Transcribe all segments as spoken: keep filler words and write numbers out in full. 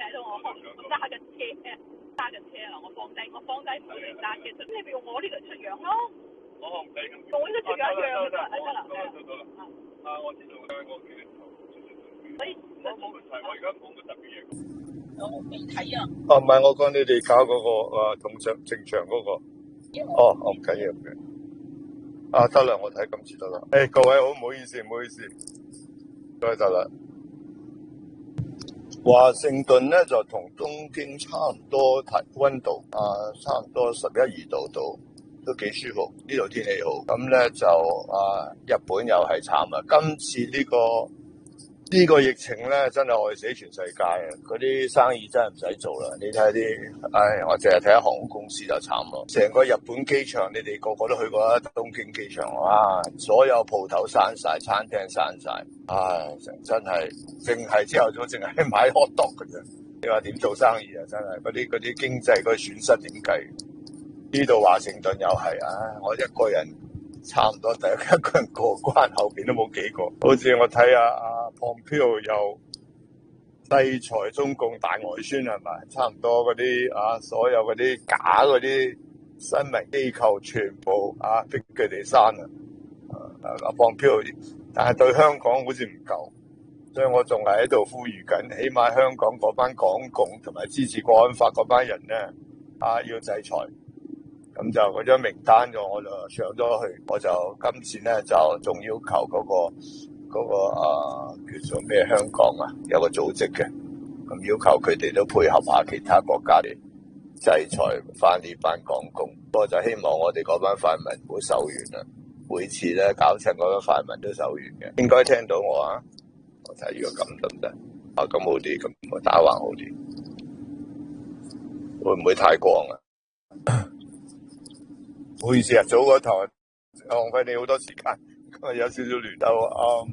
睇到我揸緊車，揸緊車啦，我放低，我放低唔到你揸嘅，咁你咪用我呢個出樣咯。我唔使用呢個出樣一樣嘅，得啦，得啦，得啦。啊，我知道啦，我記得。所以我冇問題，我而家冇乜特別嘢。我未睇啊。 哦，唔係，我講你哋搞嗰、那個誒同場正場嗰、那個。哦，我唔緊要嘅。啊，得啦，我睇今次得啦。誒、哎，各位好，唔好意思，唔好意思。得得啦。華盛頓咧就同東京差唔多睇溫度，啊，差唔多十一二度度，都幾舒服。呢度天氣好。咁咧就啊，日本又係慘啊！今次呢、這個呢、這個疫情咧，真係害死全世界啊！嗰啲生意真係唔使做啦。你睇下啲，唉，我淨係睇下航空公司就慘咯。成個日本機場，你哋個個都去過啦，東京機場啊，所有鋪頭閂晒，餐廳閂晒，唉，真係淨係朝頭早淨係買 hot dog 嘅啫。你話點做生意啊？真係嗰啲嗰啲經濟嗰啲損失點計？呢度華盛頓又係啊，我一個人。差唔多第一個人過關，後邊都冇幾個。好似我睇下阿 Pompeo 又制裁中共大外宣係咪？差唔多嗰啲啊，所有嗰啲假嗰啲新聞機構全部啊逼佢哋刪啊！阿 Pompeo，但係對香港好似唔夠，所以我仲係喺度呼籲緊，起碼香港嗰班港共同埋支持國安法嗰班人咧啊要制裁。咁就嗰張名單咗，我就上咗去。我就今次咧就仲要求嗰、那個嗰、那個啊叫做咩香港啊有個組織嘅，咁要求佢哋都配合下其他國家嚟制裁翻呢班港共。不過就希望我哋嗰班泛民唔好手軟啦。每次咧搞親嗰班泛民都手軟嘅，應該聽到我啊？我睇如果咁得唔得？啊咁好啲，咁我打橫好啲，會唔會太光啊？唔好意思啊，早嗰頭浪費你好多時間，今日有少少亂鬥啊。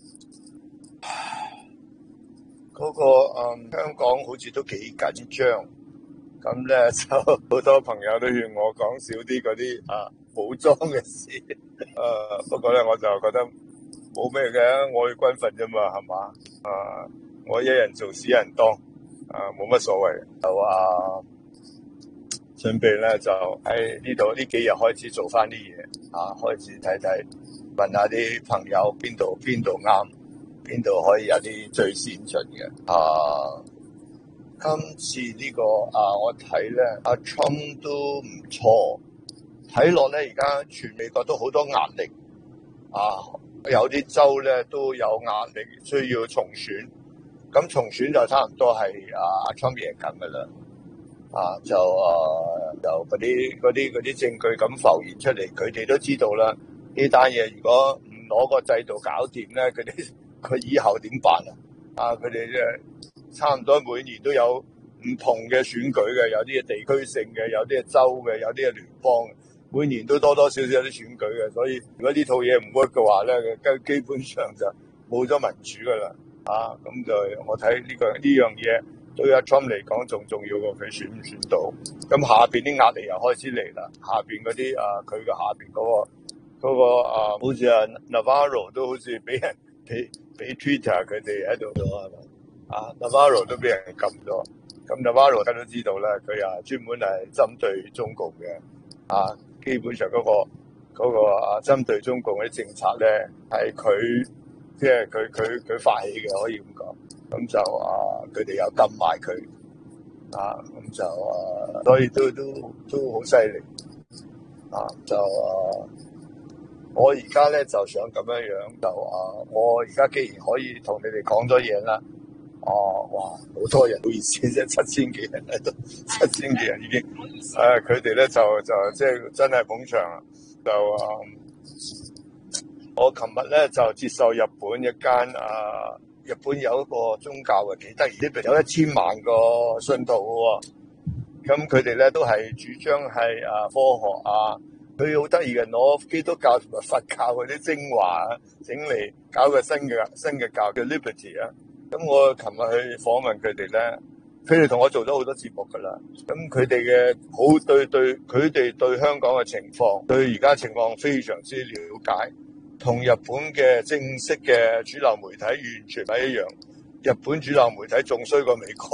嗰、那個誒、嗯、香港好似都幾緊張，咁咧就好多朋友都勸我講少啲嗰啲啊武裝嘅事。誒、啊，不過咧我就覺得冇咩嘅，我去軍訓啫嘛，係嘛？啊，我一人做事一人當，啊冇乜所謂。就話。準備咧就喺呢度呢幾日開始做翻啲嘢啊，開始睇睇問下啲朋友邊度邊度啱，邊度可以有啲最先進嘅啊。今次呢、呢個啊，我睇咧阿 Trump 都唔錯，睇落咧而家全美國都好多壓力啊，有啲州咧都有壓力需要重選，咁重選就差唔多係啊 Trump 贏緊噶啦。啊，就啊，就嗰啲嗰啲嗰啲證據咁浮現出嚟，佢哋都知道啦。呢單嘢如果唔攞個制度搞掂咧，佢哋佢以後點辦啊？啊，佢哋即係差唔多每年都有唔同嘅選舉嘅，有啲係地區性嘅，有啲係州嘅，有啲係聯邦嘅，每年都多多少少有啲選舉嘅。所以如果呢套嘢唔 work 嘅話咧，佢基本上就冇咗民主噶啦。啊，咁就我睇呢個呢樣嘢。對阿 Trump 嚟講仲重要過佢選唔選到，咁下邊啲壓力又開始嚟啦。下邊嗰啲啊，佢嘅下邊嗰、嗰個嗰、嗰個啊，好似啊 Navarro 都好似俾人俾俾 Twitter 佢哋喺度咗係咪？啊 Navarro 都俾人撳咗，咁 Navarro 大家都知道咧，佢啊專門係針對中共嘅，啊基本上嗰、嗰個嗰、嗰個啊針對中共嗰啲政策咧係佢即係佢佢佢發起嘅，可以咁講。咁就啊，佢哋又禁埋佢，啊，咁就啊，所以都都都好犀利，啊，就啊，我而家咧就想咁樣樣，就啊，我而家既然可以同你哋講咗嘢啦，哦、啊，哇，好多人，唔好意思啫，七千幾人喺度，七千幾人已經，誒、啊，佢哋咧就就即係真係捧場啊，就啊，我琴日咧就接受日本一間啊。日本有一個宗教嘅幾得意，呢邊有一千萬個信徒嘅喎，咁佢哋咧都係主張係啊科學啊，佢好得意嘅攞基督教同埋佛教嗰啲精華整嚟搞個新嘅新嘅教叫 Liberty 啊，咁我琴日去訪問佢哋咧，佢哋同我做咗好多節目噶啦，咁佢哋嘅好對對，佢哋對香港嘅情況，對而家情況非常之了解。同日本嘅正式嘅主流媒體完全係一樣，日本主流媒體仲衰過美國，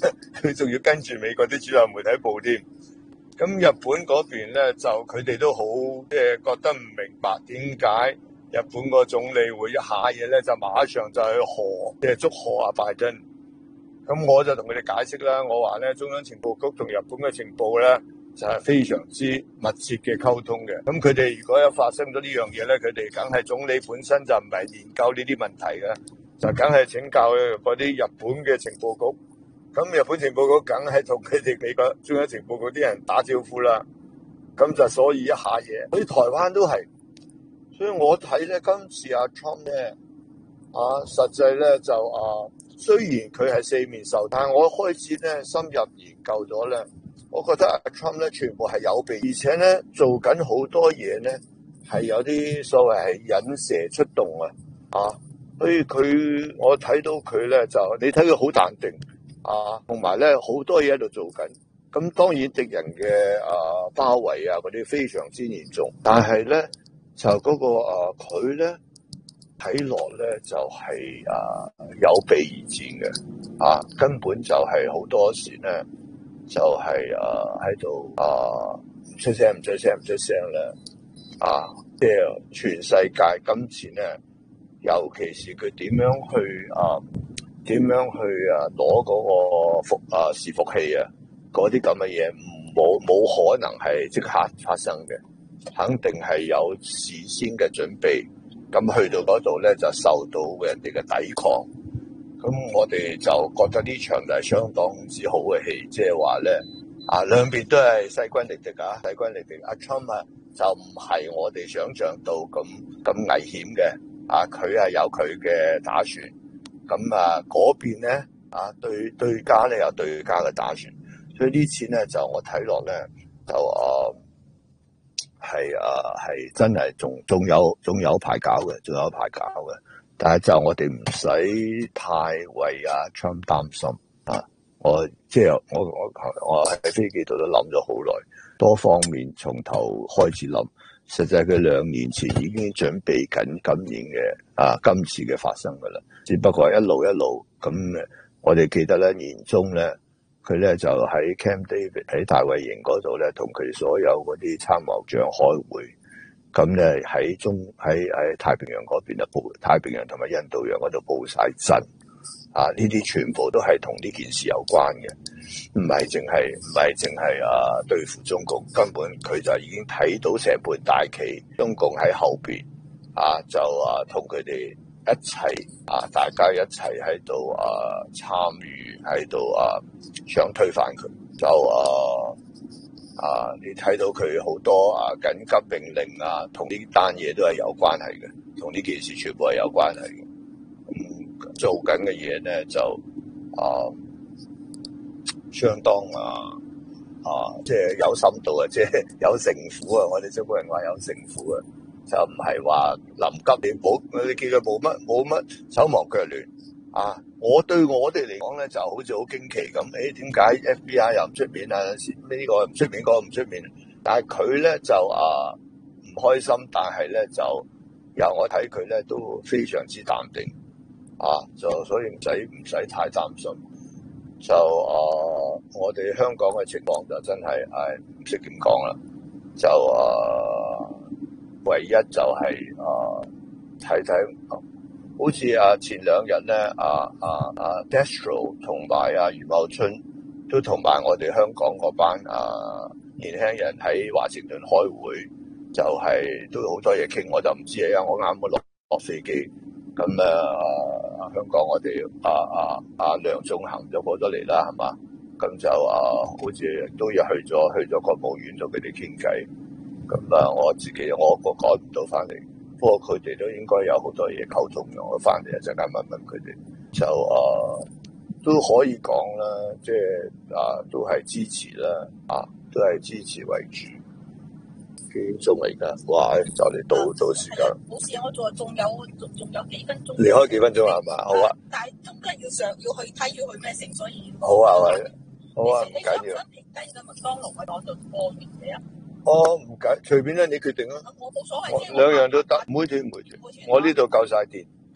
佢仲要跟住美國啲主流媒體報添。咁日本嗰邊咧就佢哋都好即係覺得唔明白點解日本個總理會一下嘢咧就馬上就去賀即係祝賀阿拜登。咁我就同佢哋解釋啦，我話咧中央情報局同日本嘅情報咧就係非常之密切嘅溝通嘅。咁佢哋如果有發生咗呢樣嘢咧，佢哋梗係總理本身就唔係研究呢啲問題嘅，就梗係請教嗰啲日本嘅情報局。咁日本情報局梗係同佢哋美國中央情報局啲人打招呼啦。咁就所以一下嘢，所以台灣都係。所以我睇咧今次阿 Trump 咧啊，實際咧就啊，雖然佢係四面受，但係我開始咧深入研究咗咧，我覺得阿 Trump 咧全部係有備，而且咧做緊好多嘢咧係有啲所謂係引蛇出洞啊，啊，所以佢我睇到佢咧就你睇佢好淡定啊，同埋咧好多嘢喺度做緊。咁當然敵人嘅啊包圍啊嗰啲非常之嚴重，但係咧就嗰、那個啊佢咧睇落咧就係、是、啊有備而戰嘅啊，根本就係好多時咧就係、是、啊喺度啊唔出聲唔出聲唔出聲咧啊，即係全世界今次咧，尤其是佢點樣去啊點樣去啊攞嗰個服啊伺服器啊嗰啲咁嘅嘢，冇冇可能係即刻發生嘅，肯定係有事先嘅準備。咁去到嗰度咧，就受到人哋嘅抵抗。咁我哋就覺得呢場就係相當之好嘅戲，即係話咧啊，兩邊都係勢均力敵啊，勢均力敵。阿 Trump 啊，就唔係我哋想象到咁咁危險嘅啊，佢係有佢嘅打算。咁啊，嗰邊咧啊，對對家咧有對家嘅打算。所以呢次咧就我睇落咧就啊係啊係真係仲仲有仲有排搞嘅，仲有排搞嘅。但係就我哋唔使太為阿 Trump 擔心啊！我即係我我我喺飛機度都諗咗好耐，多方面從頭開始諗。實際佢兩年前已經準備緊今年嘅啊今次嘅發生噶啦，只不過一路一路咁。我哋記得咧年中咧。佢咧就喺 Camp David 喺大衛營嗰度咧，同佢所有嗰啲參謀長開會。咁咧喺中喺喺太平洋嗰邊啊，布太平洋同埋印度洋嗰度布晒陣啊！呢啲全部都係同呢件事有關嘅，唔係淨係唔係淨係啊對付中共，根本佢就已經睇到成盤大棋，中共喺後邊啊，就啊同佢哋一齊啊，大家一齊喺度啊參與喺度啊，想推翻佢就啊啊！你睇到佢好多啊緊急命令啊，同呢單嘢都係有關係嘅，同呢件事全部係有關係嘅。咁、嗯、做緊嘅嘢咧就啊，相當啊啊，即係有深度啊，即係有城府啊！我哋中國人話有城府啊。就唔係話臨急你冇，你見佢冇乜冇乜手忙腳亂啊！我對我哋嚟講咧，就好似好驚奇咁。誒點解 F B I 又唔出面啊？呢個唔出面，嗰個唔出面。但係佢咧就啊唔開心，但係咧就由我睇佢咧都非常之淡定啊！就所以唔使唔使太擔心。就啊，我哋香港嘅情況就真係誒唔識點講啦。就啊〜唯一就係、是、啊，睇睇，好似啊前兩日咧，啊啊啊 Destro 同埋啊余茂春都同埋我哋香港嗰班啊年輕人喺華盛頓開會，就係、是、都好多嘢傾，我就唔知啊，我啱啱落落飛機，咁啊香港我哋啊啊啊梁頌恆就過咗嚟啦，係嘛？咁就啊好似都要去咗去咗國務院度俾你傾偈。咁啊，我自己我個趕唔到翻嚟，不過佢哋都應該有好多嘢溝通嘅。我翻嚟一陣間問問佢哋，就啊都可以講啦，即係啊都係支持啦，啊都係支持為主。幾點鐘嚟噶？哇！就嚟到到時間。 冇事，我仲仲有仲仲有幾分鐘。 離開幾分鐘係嘛？好啊。 但係中間要上要去睇要去咩城，所以好啊，係好啊，唔緊要。 你想停低嘅麥當勞喺我度過完嘅啊？ 哦，唔緊，隨便啦，你決定啦。 我冇所謂， 兩樣都得，唔會斷唔會斷。我呢度夠晒電。 得，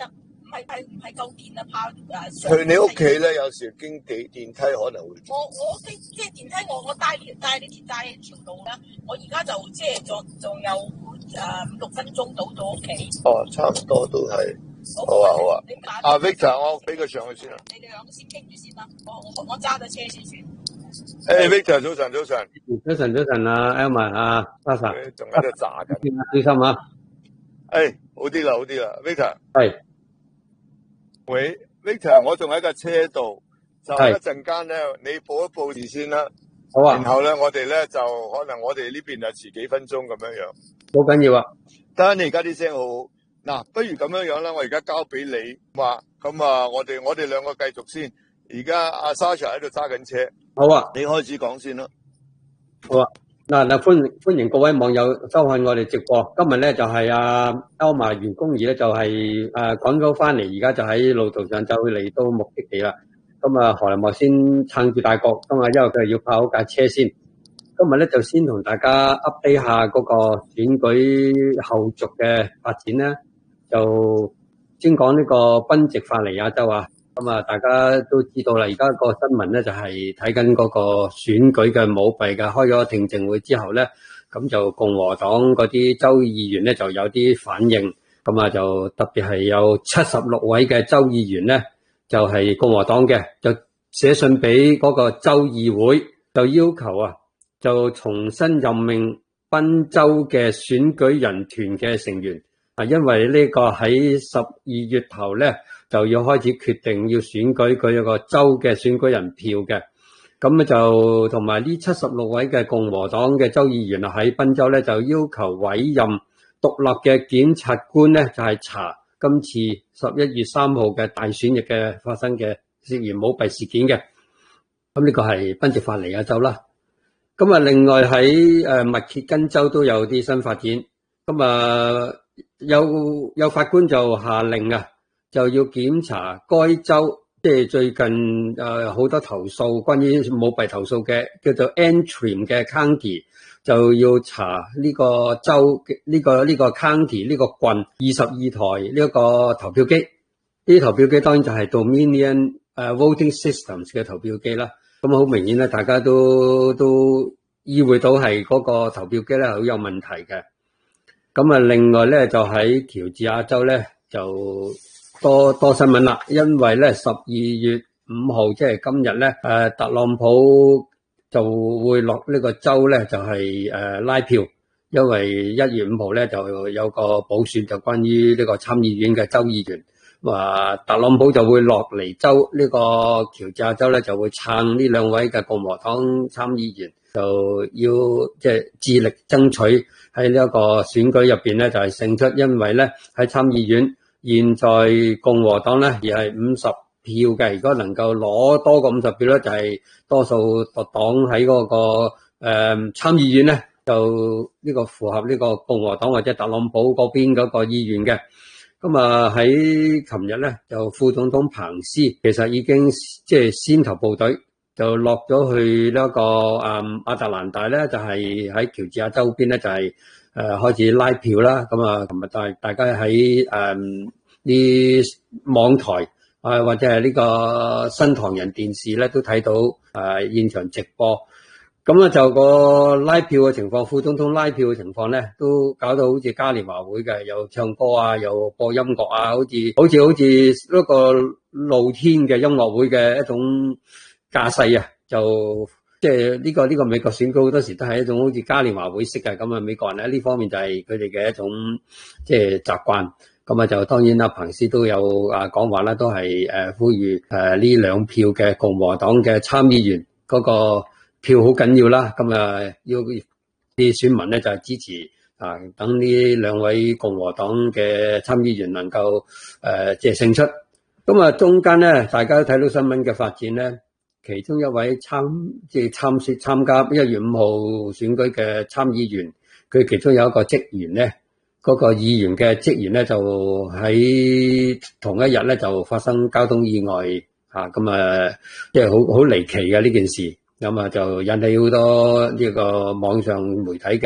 唔係係唔係夠電啊？怕誒去你屋企咧，有時經地電梯可能會。 我我即即係電梯，我我帶呢帶呢條帶條路啦。我而家就即係仲仲有誒五六分鐘到到屋企。 哦，差唔多都係。好啊好啊。阿 Victor，我俾佢上去先啦。 你哋兩個先傾住先啦。我我我揸咗車先算。 誒 Victor，早晨早晨。 早晨早晨啊 Elman 啊 Sasha， 仲喺度炸緊。 小心啊！ 誒，好啲啦好啲啦 ，Victor。 係。 喂 ，Victor，我仲喺架車度，就一陣間咧，你報一報時先啦。 好啊。 然後咧，我哋咧就可能我哋呢邊就遲幾分鐘咁樣樣。 好緊要啊！ 得你而家啲聲好好。嗱，不如咁樣樣啦，我而家交俾你，話咁啊，我哋我哋兩個繼續先。而家阿 Sasha 喺度揸緊車。 好啊， 你開始講先啦。 好啊。嗱嗱，歡迎歡迎各位網友收看我哋直播。今日咧就係阿 Elman 袁弓夷咧就係誒趕咗翻嚟，而家就喺路途上就會嚟到目的地啦。咁啊，何林茂先撐住大局，咁啊，因為佢係要跑好架車先。今日咧就先同大家 update 下嗰個選舉後續嘅發展啦。就先講呢個賓夕法尼亞州啊。咁啊，大家都知道啦，而家個新聞咧就係睇緊嗰個選舉嘅舞弊嘅，開咗聽證會之後咧，咁就共和黨嗰啲州議員咧就有啲反應，咁啊就特別係有七十六位嘅州議員咧，就係共和黨嘅，就寫信俾嗰個州議會，就要求啊，就重新任命賓州嘅選舉人團嘅成員啊，因為呢個喺十二月頭咧。就要開始決定要選舉佢一個州嘅選舉人票嘅，咁咧就同埋呢七十六位嘅共和黨嘅州議員啊喺賓州咧就要求委任獨立嘅檢察官咧就係查今次十一月三號嘅大選日嘅發生嘅涉嫌舞弊事件嘅，咁呢個係賓夕法尼亞州啦。咁啊，另外喺誒密歇根州都有啲新發展，咁啊有有法官就下令啊。就要檢查該州，即係最近誒好多投訴關於舞弊投訴嘅，叫做 Antrim 嘅 county， 就要查呢個州呢個呢個 county 呢個郡二十二台呢一個投票機，呢啲投票機當然就係 Dominion 誒 voting systems 嘅投票機啦。咁好明顯咧，大家都都意會到係嗰個投票機咧好有問題嘅。咁啊，另外咧就喺喬治亞州咧就。多多新聞啦，因為咧十二月五號即係今日咧，誒特朗普就會落呢個州咧就係誒拉票，因為一月五號咧就有個補選，就關於呢個參議院嘅州議員，話特朗普就會落嚟州呢個喬治亞州咧就會撐呢兩位嘅共和黨參議員，就要即係致力爭取喺呢一個選舉入邊咧就係勝出，因為咧喺參議院。現在共和黨咧而係五十票嘅，如果能夠攞多過五十票咧，就係、是、多數黨喺嗰個誒、呃、參議院咧，就呢個符合呢個共和黨或者特朗普嗰邊嗰個意願嘅。咁啊喺琴日咧，就副總統彭斯其實已經即係先頭部隊就落咗去呢、這、一個誒、嗯、亞特蘭大咧，就係喺喬治亞州邊咧，就係、是。誒、呃、開始拉票啦，咁啊，琴日大大家喺誒啲網台啊、呃，或者係呢個新唐人電視咧，都睇到誒、呃、現場直播。咁啊，就個拉票嘅情況，副總統拉票嘅情況咧，都搞到好似嘉年華會嘅，又唱歌啊，又播音樂啊，好似好似好似一個露天嘅音樂會嘅一種架勢啊，就。即係呢個呢個美國選舉好多時都係一種好似嘉年華會式嘅，咁啊美國人咧呢方面就係佢哋嘅一種即係習慣，咁啊就當然啦，彭斯都有啊講話啦，都係誒呼籲誒呢兩票嘅共和黨嘅參議員嗰個票好緊要啦，咁啊要啲選民咧就係支持啊，等呢兩位共和黨嘅參議員能夠誒即係勝出，咁啊中間咧大家都睇到新聞嘅發展咧。其中一位參即係參選參加一月五號選舉嘅參議員，佢其中有一個職員咧，嗰、那個議員嘅職員咧就喺同一日咧就發生交通意外嚇，咁啊即係好好離奇嘅呢件事，咁啊就引起好多呢個網上媒體嘅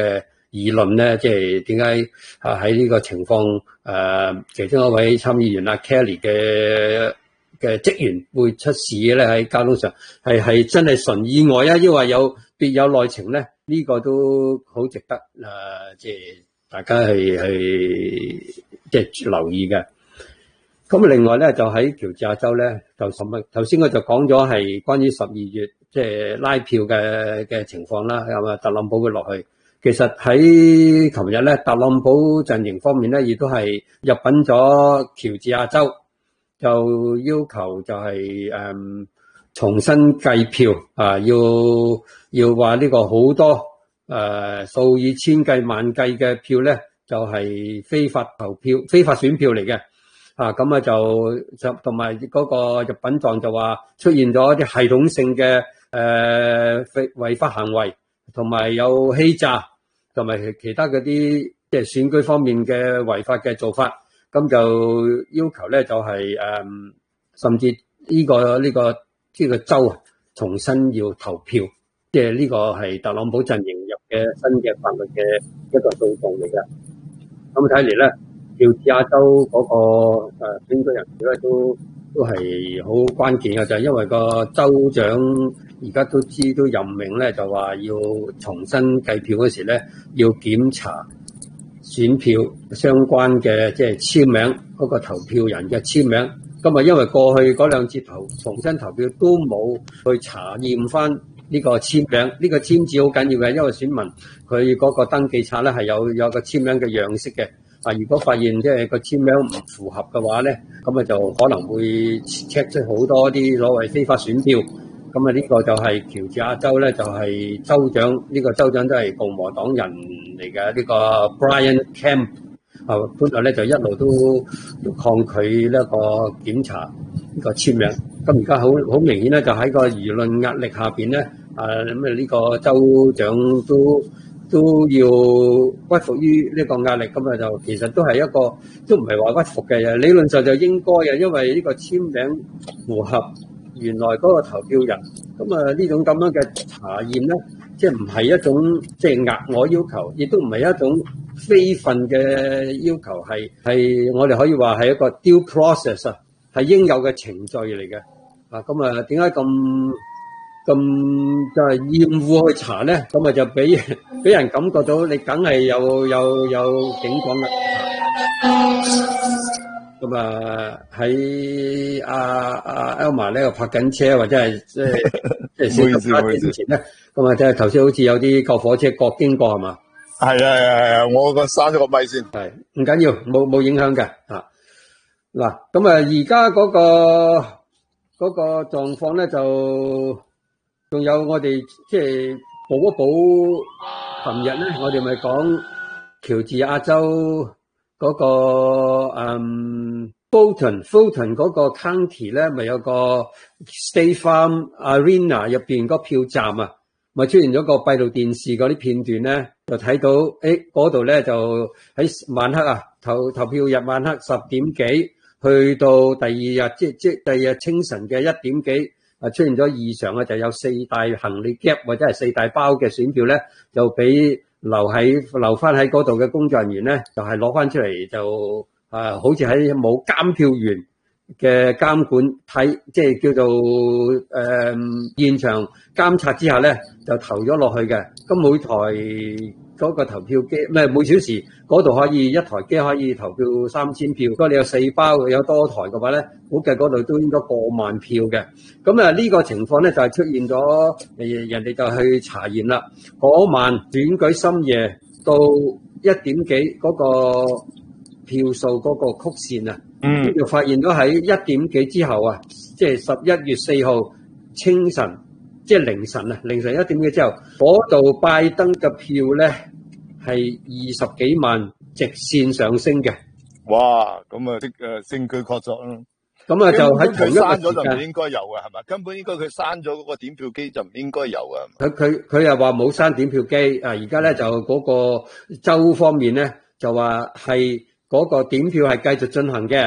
議論咧，即係點解啊喺呢個情況誒、呃，其中一位參議員阿 Kelly 嘅嘅職員會出事嘅咧，喺交通上係係真係純意外啊，抑或有別有內情咧？呢、這個都好值得誒、呃，即係大家係係即係留意嘅。咁另外咧，就喺喬治亞州咧，就什麼頭先我就講咗係關於十二月即係拉票嘅嘅情況啦，係嘛？特朗普會落去。其實喺琴日咧，特朗普陣營方面咧，亦都係入稟咗喬治亞州，就要求就係、是、誒、嗯、重新計票啊，要要話呢個好多誒數以千計萬計嘅票咧，就係、是、非法投票、非法選票嚟嘅。啊，咁啊就就同埋嗰個入稟狀就話出現咗一啲系統性嘅誒違違法行為，同埋有欺詐，同埋其他嗰啲即係選舉方面嘅違法嘅做法，咁就要求咧就係、是、誒、嗯，甚至呢、這個呢、這個呢、這個州啊重新要投票，即係呢個係特朗普陣營入嘅新嘅法律嘅一個訴訟嚟嘅。咁睇嚟咧，喬治亞州嗰個誒選舉人士咧都都係好關鍵嘅，就係因為個州長而家都知都任命咧，就話要重新計票嗰時咧，要檢查選票相關嘅即係簽名嗰個投票人嘅簽名。咁啊，因為過去嗰兩次投重新投票都冇去查驗翻呢個簽名，呢個簽字好緊要嘅，因為選民佢嗰個登記冊咧係有有個簽名嘅樣式嘅。啊！如果發現即係個簽名唔符合嘅話咧，咁啊就可能會 check 出好多啲所謂非法選票。咁啊呢個就係喬治亞州咧，就係、是、州長呢、這個州長都係共和黨人嚟嘅，呢、這個 Brian Kemp 啊，本來咧就一路都都抗拒呢個檢查呢個簽名。咁而家好好明顯咧，就喺個輿論壓力下邊咧，啊咁啊呢個州長都。都要屈服於呢個壓力，咁啊就其實都係一個都唔係話屈服嘅，理論上就應該嘅，因為呢個簽名符合原來嗰個投票人，咁啊呢種咁樣嘅查驗咧，即係唔係一種即係額外要求，亦都唔係一種非分嘅要求，係係我哋可以話係一個 due process 啊，係應有嘅程序嚟嘅。啊，咁啊點解咁？咁就係厭惡去查咧，咁啊就俾俾人感覺到你梗係有有有警廣啦。咁啊喺阿阿 Elma 呢度泊緊車，或者係即係即係四十八點之前咧，咁啊即係頭先好似有啲救火車過經過係嘛？ 係啊係啊係啊，我個閂咗個咪先。 係唔緊要，冇冇影響嘅啊。嗱，咁啊而家嗰個嗰個狀況咧就。仲有我哋即係補一補，琴日咧我哋咪講喬治亞州嗰個嗯 Fulton Fulton 嗰個 county 咧，咪有個 State Farm Arena 入邊嗰票站啊，咪出現咗個閉路電視嗰啲片段咧，就睇到誒嗰度咧就喺晚黑啊投投票日晚黑十點幾，去到第二日即即第二日清晨嘅一點幾。啊！出現咗異常啊，就有四大行李夾或者係四大包嘅選票咧，就俾留喺留翻喺嗰度嘅工作人員咧，就係攞翻出嚟就啊，好似喺冇監票員嘅監管睇，即係叫做誒、呃、現場監察之下咧，就投咗落去嘅。咁每台嗰個投票機咩每小時嗰度可以一台機可以投票三千票，如果你有四包有多台嘅話咧，估計嗰度都應該過萬票嘅。咁啊呢個情況咧就係出現咗，誒人哋就去查驗啦。嗰晚選舉深夜到一點幾嗰個票數嗰個曲線啊，嗯，就發現咗喺一點幾之後啊，即係十一月四號清晨，即係凌晨啊，凌晨一點幾之後，嗰度拜登嘅票咧。係二十幾萬直線上升嘅， 哇！咁啊，即誒證據確鑿啦。 咁啊，就喺同一個時間， 佢刪咗就唔應該有嘅，係咪？根本應該佢刪咗嗰個點票機就唔應該有嘅。 佢佢佢又話冇刪點票機啊！而家咧就嗰個州方面咧就話係嗰個點票係繼續進行嘅。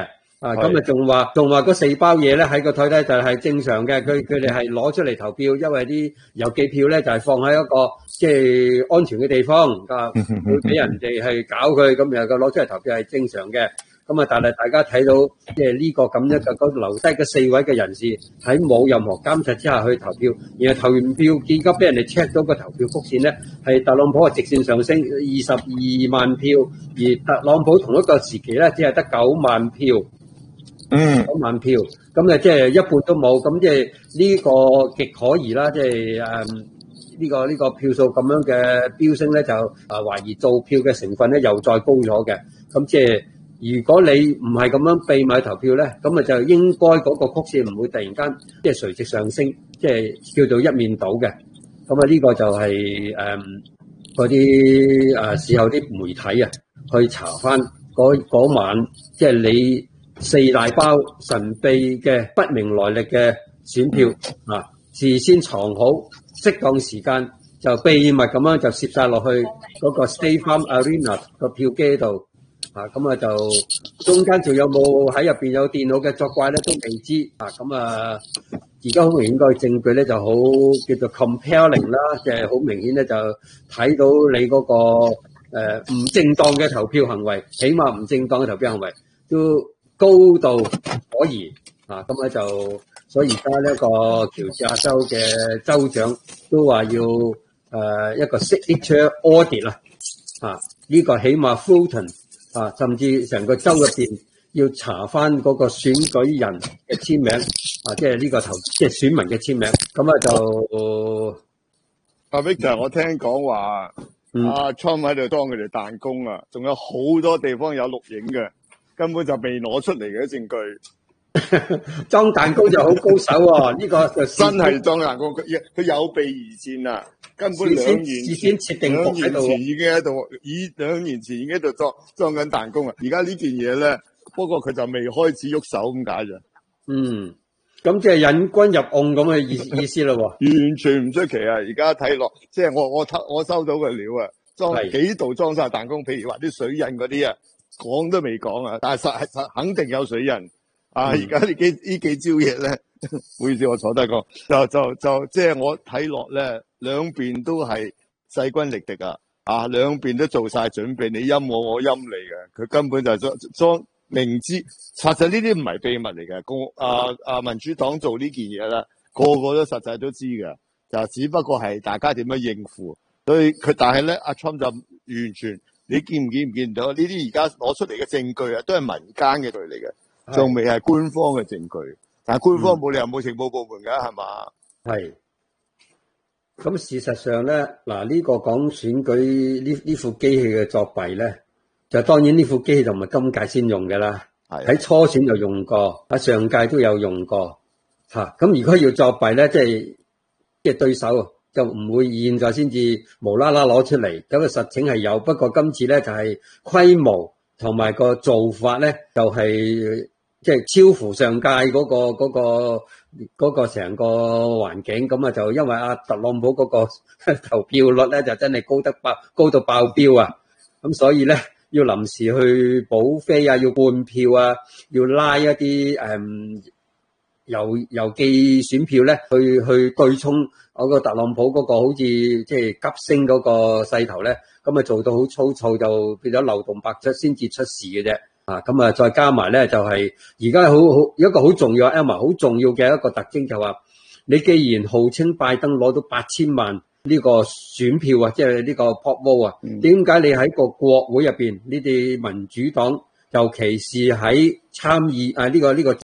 啊，咁啊仲話仲話嗰四包嘢咧喺個台底就係正常嘅，佢佢哋係攞出嚟投票，因為啲郵寄票咧就係放喺一個即係安全嘅地方，啊，會俾人哋係搞佢，咁然後佢攞出嚟投票係正常嘅。咁啊，但係大家睇到即係呢個咁樣嘅嗰留低嘅四位嘅人士喺冇任何監察之下去投票，然後投完票，結果俾人哋 check 到個投票曲線咧係特朗普係直線上升二十二萬票，而特朗普同一個時期咧只係得九萬票。嗯，九萬票，咁啊即係一半都冇，咁即係呢個極可疑啦，即係誒呢個呢個票數咁樣嘅飆升咧，就誒懷疑造票嘅成分咧又再高咗嘅，咁即係如果你唔係咁樣秘密投票咧，咁啊就應該嗰個曲線唔會突然間即係垂直上升，即係叫做一面倒嘅，咁啊呢個就係誒嗰啲誒事後啲媒體啊去查翻嗰嗰晚即係你。四大包神秘嘅不明來歷嘅選票啊，事先藏好，適當時間就秘密咁樣就攝晒落去嗰個 State Farm Arena 個票機度啊，咁啊就中間仲有冇喺入邊有電腦嘅作怪咧都未知啊，咁啊而家好明顯個證據咧就好叫做 compelling 啦，即係好明顯咧就睇到你嗰、那個誒唔、呃、正當嘅投票行為，起碼唔正當嘅投票行為都。高度可疑啊！咁咧就，所以而家呢個喬治亞州嘅州長都話要誒、呃、一個 signature audit 啦，啊呢、這個起碼 Fulton 啊，甚至成個州入邊要查翻嗰個選舉人嘅簽名啊，即係呢個投即係選民嘅簽名。咁啊就阿 Victor，我聽講話阿 Trump 喺度當佢哋彈弓啊，仲有好多地方有錄影嘅。根本就未攞出嚟嘅證據， 裝彈弓就好高手喎、哦！呢、這個就真係裝彈弓，佢佢有備而戰啊！根本兩年事先設定兩年前已經喺度，以兩年前已經喺度裝裝緊彈弓啊！而家呢件嘢咧，不過佢就未開始喐手咁解咋。 嗯，咁即係引軍入甕咁嘅意意思咯喎， 完全唔出奇啊！而家睇落，即係我我我收到嘅料啊，裝幾度裝晒彈弓，譬如話啲水印嗰啲啊。講都未講啊，但係實實肯定有水印啊！而家呢幾呢幾招嘢咧，唔好意思，我坐低講，就就就即係我睇落咧，兩邊都係勢均力敵啊！啊，兩邊都做晒準備，你陰我，我陰你嘅，佢根本就裝裝明知，實際呢啲唔係秘密嚟嘅，共啊啊民主黨做呢件嘢啦，個個都實際都知嘅，就只不過係大家點樣應付，所以佢但係咧，阿 Trump 就完全。你見唔見唔見到呢啲而家攞出嚟嘅證據啊，都係民間嘅據嚟嘅，仲未係官方嘅證據。但係官方冇理由冇情報部門㗎，係嘛？ 係。咁事實上咧，嗱、這、呢個講選舉呢呢副機器嘅作弊咧，就當然呢副機器就唔係今屆先用嘅啦。係。喺初選就用過，喺上屆都有用過。嚇、啊，咁如果要作弊咧，即係即係對手。就唔會現在先至無啦啦攞出嚟，咁啊實情係有，不過今次咧就係規模同埋個做法咧就係即係超乎上屆嗰個嗰個嗰個成個環境，咁啊就因為阿特朗普嗰個投票率咧就真係高得爆高到爆標啊，咁所以咧要臨時去補飛啊，要換票啊，要拉一啲誒郵郵寄選票咧去去對沖。嗰個特朗普嗰個好似即係急升嗰個勢頭咧，咁啊做到好粗糙，就變咗漏洞百出先至出事嘅啫。啊，咁啊再加埋咧就係而家好好一個好重要 Emma 好重要嘅一個特徵就話，你既然號稱拜登攞到八千萬呢個選票啊，即係呢個 pop vote 啊，點解你喺個國會入邊，你哋民主黨尤其是喺參議啊呢個呢個